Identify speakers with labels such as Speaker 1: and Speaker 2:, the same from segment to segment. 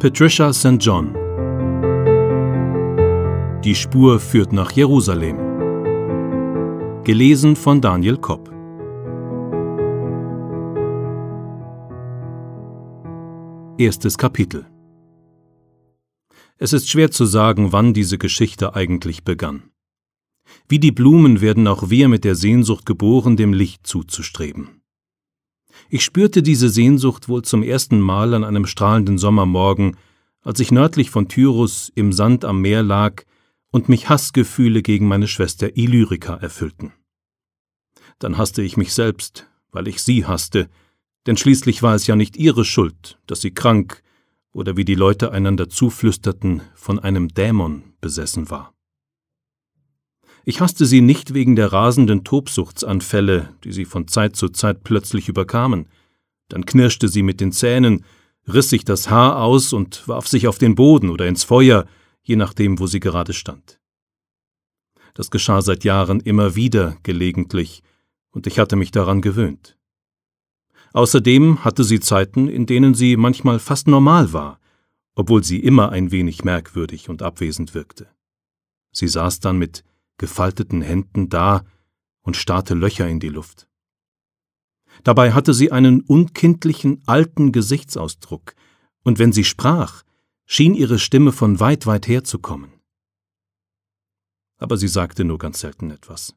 Speaker 1: Patricia St. John. Die Spur führt nach Jerusalem. Gelesen von Daniel Kopp. Erstes Kapitel. Es ist schwer zu sagen, wann diese Geschichte eigentlich begann. Wie die Blumen werden auch wir mit der Sehnsucht geboren, dem Licht zuzustreben. Ich spürte diese Sehnsucht wohl zum ersten Mal an einem strahlenden Sommermorgen, als ich nördlich von Tyrus im Sand am Meer lag und mich Hassgefühle gegen meine Schwester Illyrika erfüllten. Dann hasste ich mich selbst, weil ich sie hasste, denn schließlich war es ja nicht ihre Schuld, dass sie krank oder wie die Leute einander zuflüsterten, von einem Dämon besessen war. Ich hasste sie nicht wegen der rasenden Tobsuchtsanfälle, die sie von Zeit zu Zeit plötzlich überkamen. Dann knirschte sie mit den Zähnen, riss sich das Haar aus und warf sich auf den Boden oder ins Feuer, je nachdem, wo sie gerade stand. Das geschah seit Jahren immer wieder gelegentlich, und ich hatte mich daran gewöhnt. Außerdem hatte sie Zeiten, in denen sie manchmal fast normal war, obwohl sie immer ein wenig merkwürdig und abwesend wirkte. Sie saß dann mit gefalteten Händen da und starrte Löcher in die Luft. Dabei hatte sie einen unkindlichen, alten Gesichtsausdruck, und wenn sie sprach, schien ihre Stimme von weit, weit her zu kommen. Aber sie sagte nur ganz selten etwas.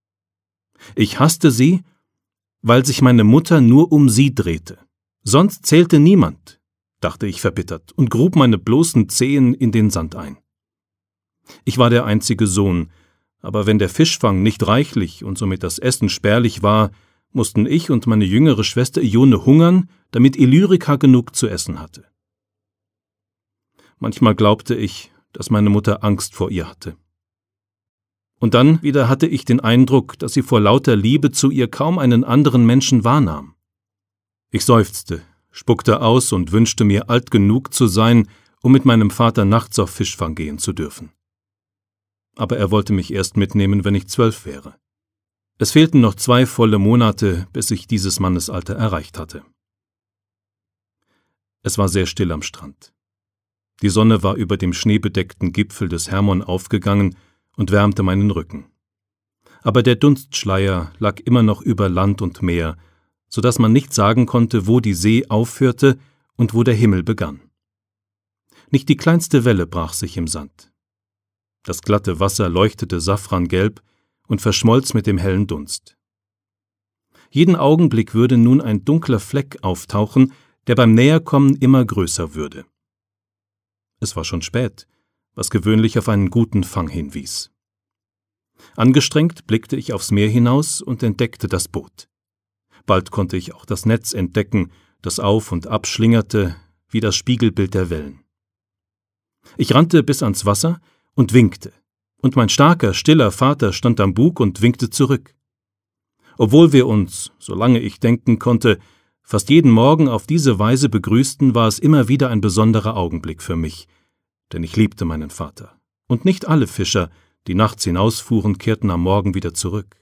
Speaker 1: Ich hasste sie, weil sich meine Mutter nur um sie drehte. Sonst zählte niemand, dachte ich verbittert und grub meine bloßen Zehen in den Sand ein. Ich war der einzige Sohn, aber wenn der Fischfang nicht reichlich und somit das Essen spärlich war, mussten ich und meine jüngere Schwester Ione hungern, damit Illyrika genug zu essen hatte. Manchmal glaubte ich, dass meine Mutter Angst vor ihr hatte. Und dann wieder hatte ich den Eindruck, dass sie vor lauter Liebe zu ihr kaum einen anderen Menschen wahrnahm. Ich seufzte, spuckte aus und wünschte mir, alt genug zu sein, um mit meinem Vater nachts auf Fischfang gehen zu dürfen. Aber er wollte mich erst mitnehmen, wenn ich 12 wäre. Es fehlten noch 2 volle Monate, bis ich dieses Mannesalter erreicht hatte. Es war sehr still am Strand. Die Sonne war über dem schneebedeckten Gipfel des Hermon aufgegangen und wärmte meinen Rücken. Aber der Dunstschleier lag immer noch über Land und Meer, so dass man nicht sagen konnte, wo die See aufhörte und wo der Himmel begann. Nicht die kleinste Welle brach sich im Sand. Das glatte Wasser leuchtete safrangelb und verschmolz mit dem hellen Dunst. Jeden Augenblick würde nun ein dunkler Fleck auftauchen, der beim Näherkommen immer größer würde. Es war schon spät, was gewöhnlich auf einen guten Fang hinwies. Angestrengt blickte ich aufs Meer hinaus und entdeckte das Boot. Bald konnte ich auch das Netz entdecken, das auf und ab schlingerte, wie das Spiegelbild der Wellen. Ich rannte bis ans Wasser und winkte, und mein starker, stiller Vater stand am Bug und winkte zurück. Obwohl wir uns, solange ich denken konnte, fast jeden Morgen auf diese Weise begrüßten, war es immer wieder ein besonderer Augenblick für mich, denn ich liebte meinen Vater, und nicht alle Fischer, die nachts hinausfuhren, kehrten am Morgen wieder zurück.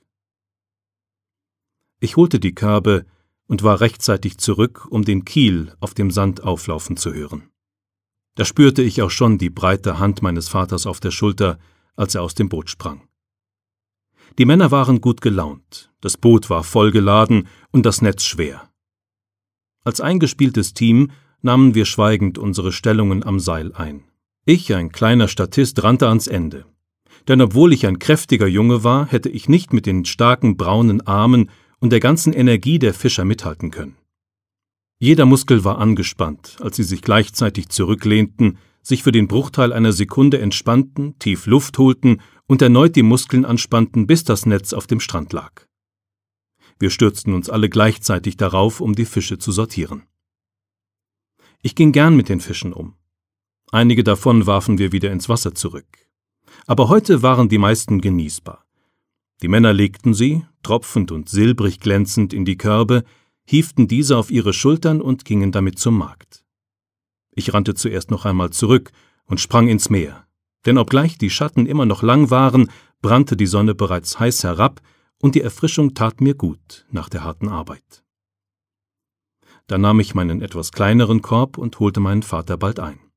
Speaker 1: Ich holte die Körbe und war rechtzeitig zurück, um den Kiel auf dem Sand auflaufen zu hören. Da spürte ich auch schon die breite Hand meines Vaters auf der Schulter, als er aus dem Boot sprang. Die Männer waren gut gelaunt, das Boot war voll geladen und das Netz schwer. Als eingespieltes Team nahmen wir schweigend unsere Stellungen am Seil ein. Ich, ein kleiner Statist, rannte ans Ende. Denn obwohl ich ein kräftiger Junge war, hätte ich nicht mit den starken braunen Armen und der ganzen Energie der Fischer mithalten können. Jeder Muskel war angespannt, als sie sich gleichzeitig zurücklehnten, sich für den Bruchteil einer Sekunde entspannten, tief Luft holten und erneut die Muskeln anspannten, bis das Netz auf dem Strand lag. Wir stürzten uns alle gleichzeitig darauf, um die Fische zu sortieren. Ich ging gern mit den Fischen um. Einige davon warfen wir wieder ins Wasser zurück. Aber heute waren die meisten genießbar. Die Männer legten sie, tropfend und silbrig glänzend, in die Körbe, hieften diese auf ihre Schultern und gingen damit zum Markt. Ich rannte zuerst noch einmal zurück und sprang ins Meer, denn obgleich die Schatten immer noch lang waren, brannte die Sonne bereits heiß herab und die Erfrischung tat mir gut nach der harten Arbeit. Da nahm ich meinen etwas kleineren Korb und holte meinen Vater bald ein.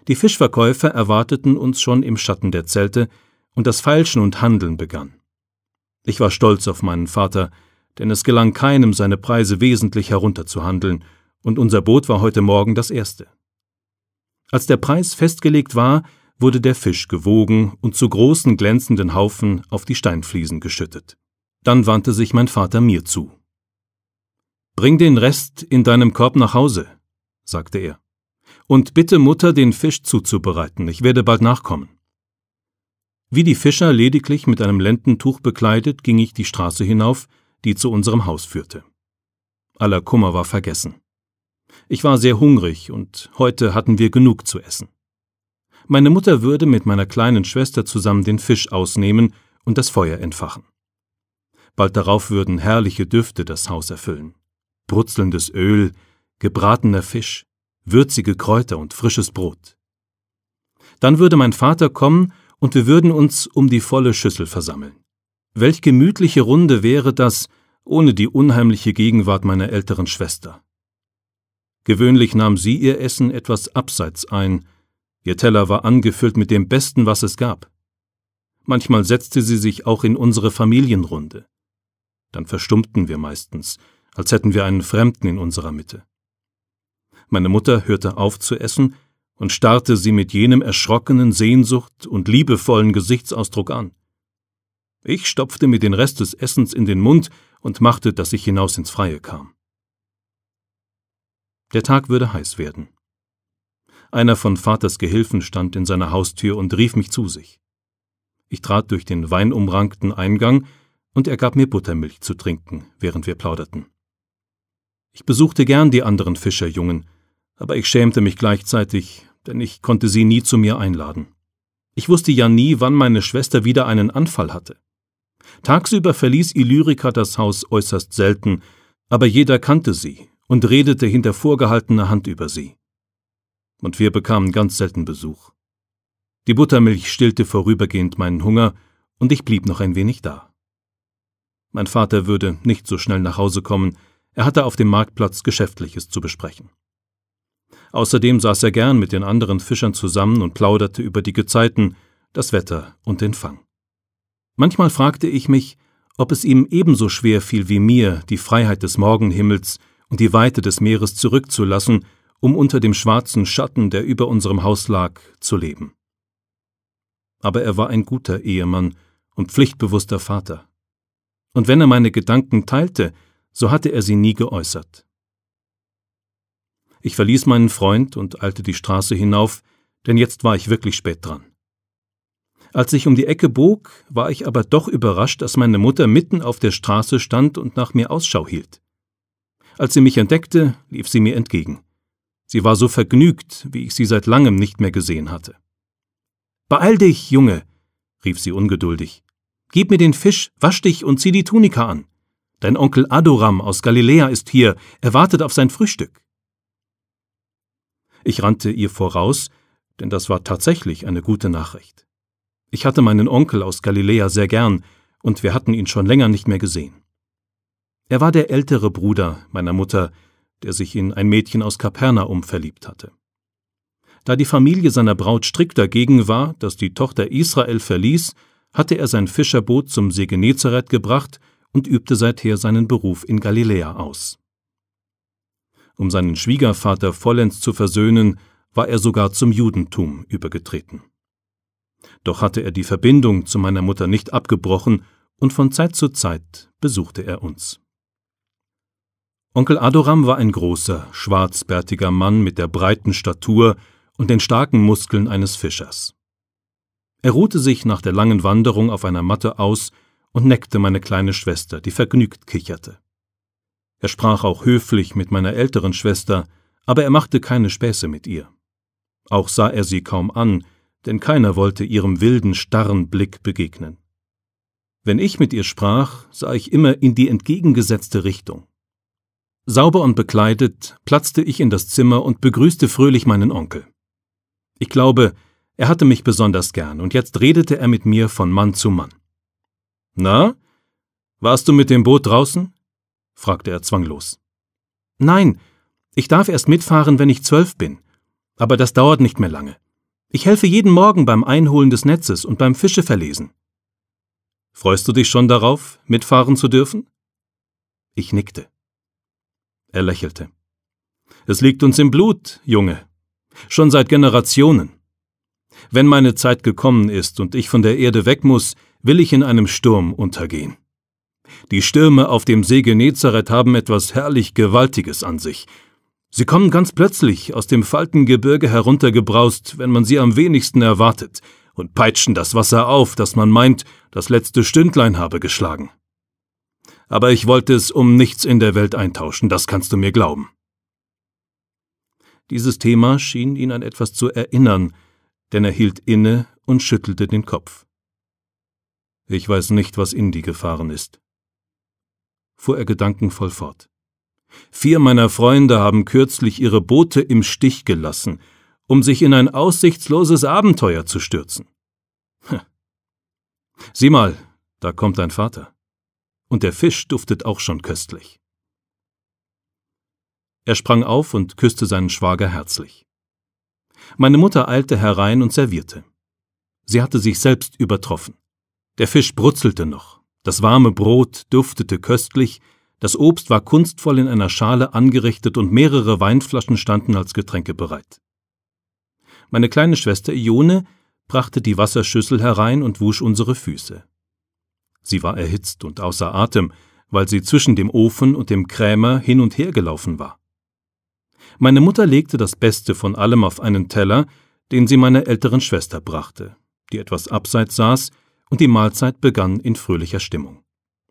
Speaker 1: Die Fischverkäufer erwarteten uns schon im Schatten der Zelte, und das Feilschen und Handeln begann. Ich war stolz auf meinen Vater, denn es gelang keinem, seine Preise wesentlich herunterzuhandeln, und unser Boot war heute Morgen das erste. Als der Preis festgelegt war, wurde der Fisch gewogen und zu großen glänzenden Haufen auf die Steinfliesen geschüttet. Dann wandte sich mein Vater mir zu. »Bring den Rest in deinem Korb nach Hause«, sagte er, »und bitte Mutter, den Fisch zuzubereiten, ich werde bald nachkommen.« Wie die Fischer, lediglich mit einem Lendentuch bekleidet, ging ich die Straße hinauf, die zu unserem Haus führte. Aller Kummer war vergessen. Ich war sehr hungrig, und heute hatten wir genug zu essen. Meine Mutter würde mit meiner kleinen Schwester zusammen den Fisch ausnehmen und das Feuer entfachen. Bald darauf würden herrliche Düfte das Haus erfüllen. Brutzelndes Öl, gebratener Fisch, würzige Kräuter und frisches Brot. Dann würde mein Vater kommen, und wir würden uns um die volle Schüssel versammeln. Welch gemütliche Runde wäre das, ohne die unheimliche Gegenwart meiner älteren Schwester. Gewöhnlich nahm sie ihr Essen etwas abseits ein, ihr Teller war angefüllt mit dem Besten, was es gab. Manchmal setzte sie sich auch in unsere Familienrunde. Dann verstummten wir meistens, als hätten wir einen Fremden in unserer Mitte. Meine Mutter hörte auf zu essen und starrte sie mit jenem erschrockenen Sehnsucht und liebevollen Gesichtsausdruck an. Ich stopfte mir den Rest des Essens in den Mund und machte, dass ich hinaus ins Freie kam. Der Tag würde heiß werden. Einer von Vaters Gehilfen stand in seiner Haustür und rief mich zu sich. Ich trat durch den weinumrankten Eingang, und er gab mir Buttermilch zu trinken, während wir plauderten. Ich besuchte gern die anderen Fischerjungen, aber ich schämte mich gleichzeitig, denn ich konnte sie nie zu mir einladen. Ich wusste ja nie, wann meine Schwester wieder einen Anfall hatte. Tagsüber verließ Illyrika das Haus äußerst selten, aber jeder kannte sie und redete hinter vorgehaltener Hand über sie. Und wir bekamen ganz selten Besuch. Die Buttermilch stillte vorübergehend meinen Hunger, und ich blieb noch ein wenig da. Mein Vater würde nicht so schnell nach Hause kommen, er hatte auf dem Marktplatz Geschäftliches zu besprechen. Außerdem saß er gern mit den anderen Fischern zusammen und plauderte über die Gezeiten, das Wetter und den Fang. Manchmal fragte ich mich, ob es ihm ebenso schwer fiel wie mir, die Freiheit des Morgenhimmels und die Weite des Meeres zurückzulassen, um unter dem schwarzen Schatten, der über unserem Haus lag, zu leben. Aber er war ein guter Ehemann und pflichtbewusster Vater. Und wenn er meine Gedanken teilte, so hatte er sie nie geäußert. Ich verließ meinen Freund und eilte die Straße hinauf, denn jetzt war ich wirklich spät dran. Als ich um die Ecke bog, war ich aber doch überrascht, dass meine Mutter mitten auf der Straße stand und nach mir Ausschau hielt. Als sie mich entdeckte, lief sie mir entgegen. Sie war so vergnügt, wie ich sie seit langem nicht mehr gesehen hatte. »Beeil dich, Junge«, rief sie ungeduldig. »Gib mir den Fisch, wasch dich und zieh die Tunika an. Dein Onkel Adoram aus Galiläa ist hier, er wartet auf sein Frühstück.« Ich rannte ihr voraus, denn das war tatsächlich eine gute Nachricht. Ich hatte meinen Onkel aus Galiläa sehr gern, und wir hatten ihn schon länger nicht mehr gesehen. Er war der ältere Bruder meiner Mutter, der sich in ein Mädchen aus Kapernaum verliebt hatte. Da die Familie seiner Braut strikt dagegen war, dass die Tochter Israel verließ, hatte er sein Fischerboot zum See Genezareth gebracht und übte seither seinen Beruf in Galiläa aus. Um seinen Schwiegervater vollends zu versöhnen, war er sogar zum Judentum übergetreten. Doch hatte er die Verbindung zu meiner Mutter nicht abgebrochen, und von Zeit zu Zeit besuchte er uns. Onkel Adoram war ein großer, schwarzbärtiger Mann mit der breiten Statur und den starken Muskeln eines Fischers. Er ruhte sich nach der langen Wanderung auf einer Matte aus und neckte meine kleine Schwester, die vergnügt kicherte. Er sprach auch höflich mit meiner älteren Schwester, aber er machte keine Späße mit ihr. Auch sah er sie kaum an, denn keiner wollte ihrem wilden, starren Blick begegnen. Wenn ich mit ihr sprach, sah ich immer in die entgegengesetzte Richtung. Sauber und bekleidet platzte ich in das Zimmer und begrüßte fröhlich meinen Onkel. Ich glaube, er hatte mich besonders gern, und jetzt redete er mit mir von Mann zu Mann. »Na, warst du mit dem Boot draußen?« fragte er zwanglos. »Nein, ich darf erst mitfahren, wenn ich 12 bin. Aber das dauert nicht mehr lange. Ich helfe jeden Morgen beim Einholen des Netzes und beim Fischeverlesen. Freust du dich schon darauf, mitfahren zu dürfen? Ich nickte. Er lächelte. Es liegt uns im Blut, Junge. Schon seit Generationen. Wenn meine Zeit gekommen ist und ich von der Erde weg muss, will ich in einem Sturm untergehen. Die Stürme auf dem See Genezareth haben etwas herrlich Gewaltiges an sich. Sie kommen ganz plötzlich aus dem Faltengebirge heruntergebraust, wenn man sie am wenigsten erwartet, und peitschen das Wasser auf, dass man meint, das letzte Stündlein habe geschlagen. Aber ich wollte es um nichts in der Welt eintauschen, das kannst du mir glauben. Dieses Thema schien ihn an etwas zu erinnern, denn er hielt inne und schüttelte den Kopf. Ich weiß nicht, was Indy gefahren ist, fuhr er gedankenvoll fort. 4 meiner Freunde haben kürzlich ihre Boote im Stich gelassen, um sich in ein aussichtsloses Abenteuer zu stürzen. Sieh mal, da kommt dein Vater. Und der Fisch duftet auch schon köstlich. Er sprang auf und küsste seinen Schwager herzlich. Meine Mutter eilte herein und servierte. Sie hatte sich selbst übertroffen. Der Fisch brutzelte noch, das warme Brot duftete köstlich, das Obst war kunstvoll in einer Schale angerichtet und mehrere Weinflaschen standen als Getränke bereit. Meine kleine Schwester Ione brachte die Wasserschüssel herein und wusch unsere Füße. Sie war erhitzt und außer Atem, weil sie zwischen dem Ofen und dem Krämer hin und her gelaufen war. Meine Mutter legte das Beste von allem auf einen Teller, den sie meiner älteren Schwester brachte, die etwas abseits saß, und die Mahlzeit begann in fröhlicher Stimmung.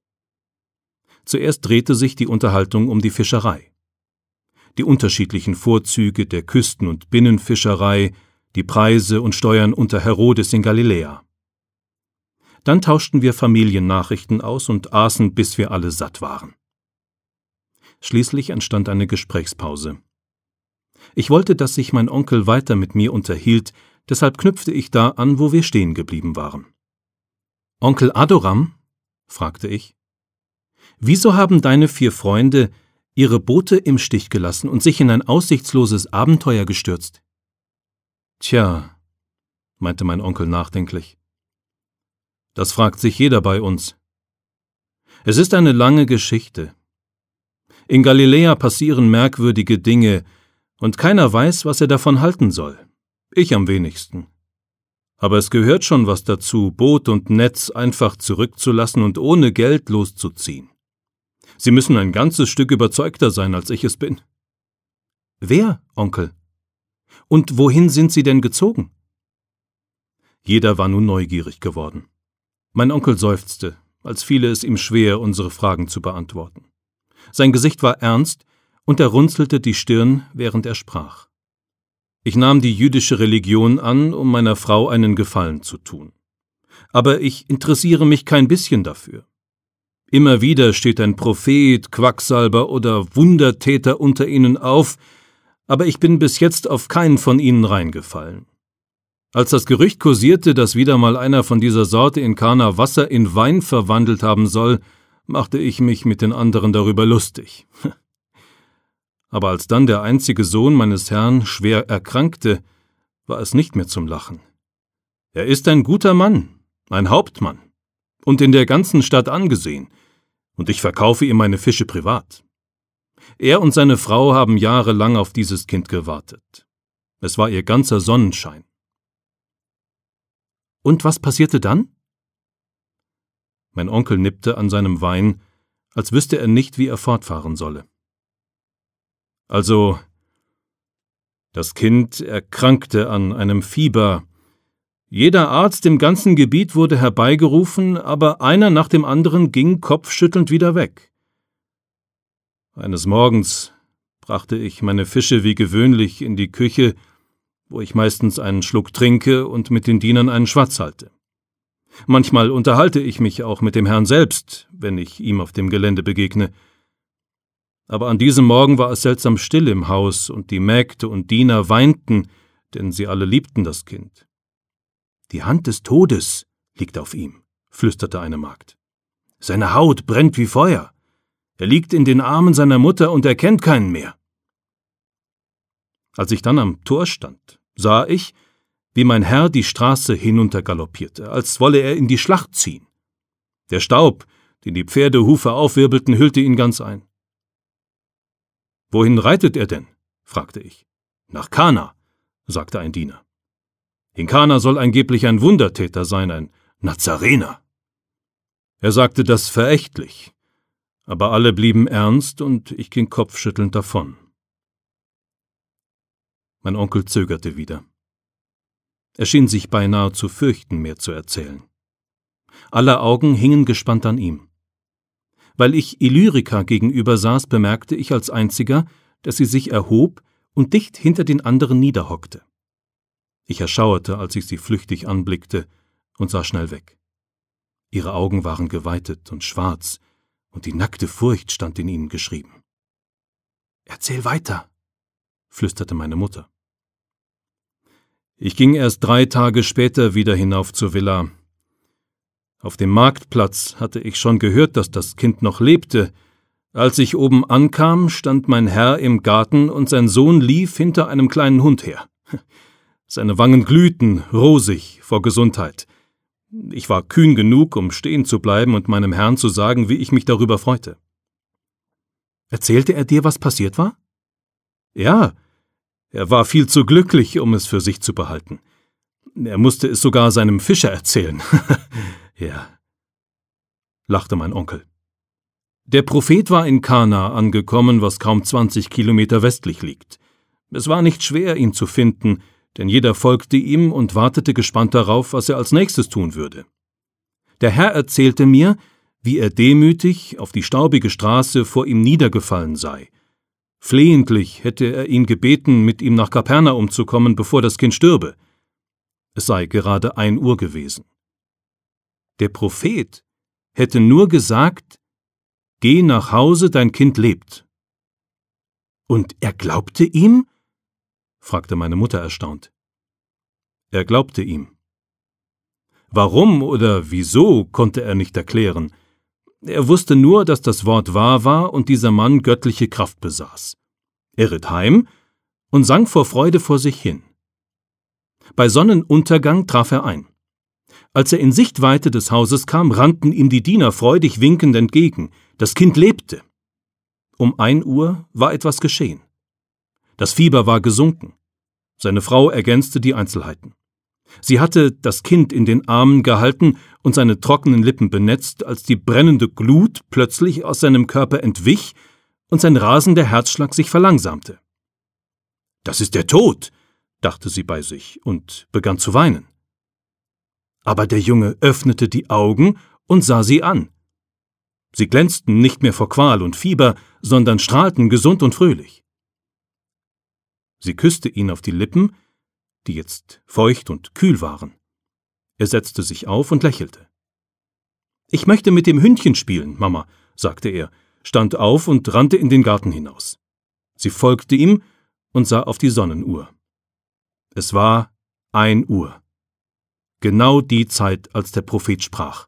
Speaker 1: Zuerst drehte sich die Unterhaltung um die Fischerei. Die unterschiedlichen Vorzüge der Küsten- und Binnenfischerei, die Preise und Steuern unter Herodes in Galiläa. Dann tauschten wir Familiennachrichten aus und aßen, bis wir alle satt waren. Schließlich entstand eine Gesprächspause. Ich wollte, dass sich mein Onkel weiter mit mir unterhielt, deshalb knüpfte ich da an, wo wir stehen geblieben waren. »Onkel Adoram?« fragte ich. »Wieso haben deine 4 Freunde ihre Boote im Stich gelassen und sich in ein aussichtsloses Abenteuer gestürzt?« »Tja«, meinte mein Onkel nachdenklich, »das fragt sich jeder bei uns. Es ist eine lange Geschichte. In Galiläa passieren merkwürdige Dinge, und keiner weiß, was er davon halten soll. Ich am wenigsten. Aber es gehört schon was dazu, Boot und Netz einfach zurückzulassen und ohne Geld loszuziehen. Sie müssen ein ganzes Stück überzeugter sein, als ich es bin.« »Wer, Onkel? Und wohin sind Sie denn gezogen?« Jeder war nun neugierig geworden. Mein Onkel seufzte, als fiele es ihm schwer, unsere Fragen zu beantworten. Sein Gesicht war ernst, und er runzelte die Stirn, während er sprach. Ich nahm die jüdische Religion an, um meiner Frau einen Gefallen zu tun. Aber ich interessiere mich kein bisschen dafür. Immer wieder steht ein Prophet, Quacksalber oder Wundertäter unter ihnen auf, aber ich bin bis jetzt auf keinen von ihnen reingefallen. Als das Gerücht kursierte, dass wieder mal einer von dieser Sorte in Kana Wasser in Wein verwandelt haben soll, machte ich mich mit den anderen darüber lustig. Aber als dann der einzige Sohn meines Herrn schwer erkrankte, war es nicht mehr zum Lachen. Er ist ein guter Mann, ein Hauptmann, und in der ganzen Stadt angesehen, und ich verkaufe ihm meine Fische privat. Er und seine Frau haben jahrelang auf dieses Kind gewartet. Es war ihr ganzer Sonnenschein. Und was passierte dann? Mein Onkel nippte an seinem Wein, als wüsste er nicht, wie er fortfahren solle. Also, das Kind erkrankte an einem Fieber. Jeder Arzt im ganzen Gebiet wurde herbeigerufen, aber einer nach dem anderen ging kopfschüttelnd wieder weg. Eines Morgens brachte ich meine Fische wie gewöhnlich in die Küche, wo ich meistens einen Schluck trinke und mit den Dienern einen Schwatz halte. Manchmal unterhalte ich mich auch mit dem Herrn selbst, wenn ich ihm auf dem Gelände begegne. Aber an diesem Morgen war es seltsam still im Haus, und die Mägde und Diener weinten, denn sie alle liebten das Kind. »Die Hand des Todes liegt auf ihm«, flüsterte eine Magd. »Seine Haut brennt wie Feuer. Er liegt in den Armen seiner Mutter und er kennt keinen mehr.« Als ich dann am Tor stand, sah ich, wie mein Herr die Straße hinuntergaloppierte, als wolle er in die Schlacht ziehen. Der Staub, den die Pferdehufe aufwirbelten, hüllte ihn ganz ein. »Wohin reitet er denn?« fragte ich. »Nach Kana«, sagte ein Diener. »In Kana soll angeblich ein Wundertäter sein, ein Nazarener.« Er sagte das verächtlich, aber alle blieben ernst und ich ging kopfschüttelnd davon. Mein Onkel zögerte wieder. Er schien sich beinahe zu fürchten, mehr zu erzählen. Aller Augen hingen gespannt an ihm. Weil ich Illyrika gegenüber saß, bemerkte ich als einziger, dass sie sich erhob und dicht hinter den anderen niederhockte. Ich erschauerte, als ich sie flüchtig anblickte, und sah schnell weg. Ihre Augen waren geweitet und schwarz, und die nackte Furcht stand in ihnen geschrieben. »Erzähl weiter«, flüsterte meine Mutter. Ich ging erst 3 Tage später wieder hinauf zur Villa. Auf dem Marktplatz hatte ich schon gehört, dass das Kind noch lebte. Als ich oben ankam, stand mein Herr im Garten und sein Sohn lief hinter einem kleinen Hund her. Seine Wangen glühten, rosig vor Gesundheit. Ich war kühn genug, um stehen zu bleiben und meinem Herrn zu sagen, wie ich mich darüber freute. »Erzählte er dir, was passiert war?« »Ja, er war viel zu glücklich, um es für sich zu behalten. Er musste es sogar seinem Fischer erzählen.« »Ja«, lachte mein Onkel. Der Prophet war in Kana angekommen, was kaum 20 Kilometer westlich liegt. Es war nicht schwer, ihn zu finden, denn jeder folgte ihm und wartete gespannt darauf, was er als nächstes tun würde. Der Herr erzählte mir, wie er demütig auf die staubige Straße vor ihm niedergefallen sei. Flehentlich hätte er ihn gebeten, mit ihm nach Kapernaum zu kommen, bevor das Kind stürbe. Es sei gerade 1 Uhr gewesen. Der Prophet hätte nur gesagt: »Geh nach Hause, dein Kind lebt.« »Und er glaubte ihm?« fragte meine Mutter erstaunt. Er glaubte ihm. Warum oder wieso, konnte er nicht erklären. Er wusste nur, dass das Wort wahr war und dieser Mann göttliche Kraft besaß. Er ritt heim und sang vor Freude vor sich hin. Bei Sonnenuntergang traf er ein. Als er in Sichtweite des Hauses kam, rannten ihm die Diener freudig winkend entgegen. Das Kind lebte. Um 1 Uhr war etwas geschehen. Das Fieber war gesunken. Seine Frau ergänzte die Einzelheiten. Sie hatte das Kind in den Armen gehalten und seine trockenen Lippen benetzt, als die brennende Glut plötzlich aus seinem Körper entwich und sein rasender Herzschlag sich verlangsamte. »Das ist der Tod«, dachte sie bei sich und begann zu weinen. Aber der Junge öffnete die Augen und sah sie an. Sie glänzten nicht mehr vor Qual und Fieber, sondern strahlten gesund und fröhlich. Sie küsste ihn auf die Lippen, die jetzt feucht und kühl waren. Er setzte sich auf und lächelte. »Ich möchte mit dem Hündchen spielen, Mama«, sagte er, stand auf und rannte in den Garten hinaus. Sie folgte ihm und sah auf die Sonnenuhr. Es war 1 Uhr. Genau die Zeit, als der Prophet sprach.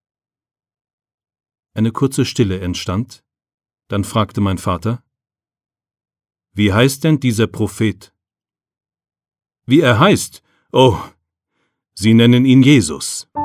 Speaker 1: Eine kurze Stille entstand, dann fragte mein Vater: »Wie heißt denn dieser Prophet?« »Wie er heißt? Oh, Sie nennen ihn Jesus.«